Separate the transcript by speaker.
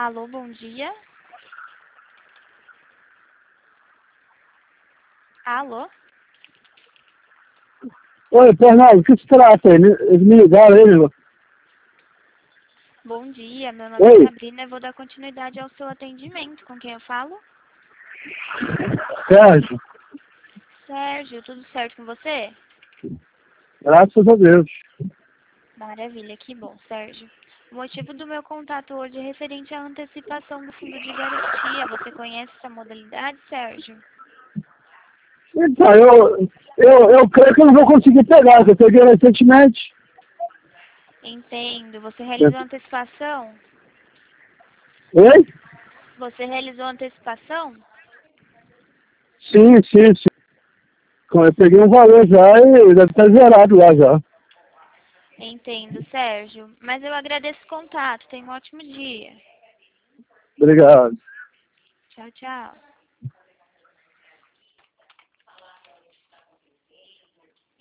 Speaker 1: Alô, bom dia. Alô?
Speaker 2: Oi, Fernando, o que se trata? Eles me ligaram aí, meu.
Speaker 1: Bom dia, meu nome é
Speaker 2: Oi,
Speaker 1: Sabrina e vou dar continuidade ao seu atendimento. Com quem eu falo?
Speaker 2: Sérgio,
Speaker 1: Sérgio, tudo certo com você?
Speaker 2: graças a Deus.
Speaker 1: Maravilha, que bom, Sérgio. O motivo do meu contato hoje é referente à antecipação do fundo de garantia. Você conhece essa modalidade, Sérgio?
Speaker 2: Então, eu creio que eu não vou conseguir pegar, que eu peguei recentemente.
Speaker 1: Entendo. Você realizou antecipação?
Speaker 2: Oi?
Speaker 1: Você realizou antecipação?
Speaker 2: Sim, sim, sim. Eu peguei um valor já e deve estar zerado lá já.
Speaker 1: Entendo, Sérgio. Mas eu agradeço o contato. Tenha um ótimo dia.
Speaker 2: Obrigado.
Speaker 1: Tchau, tchau.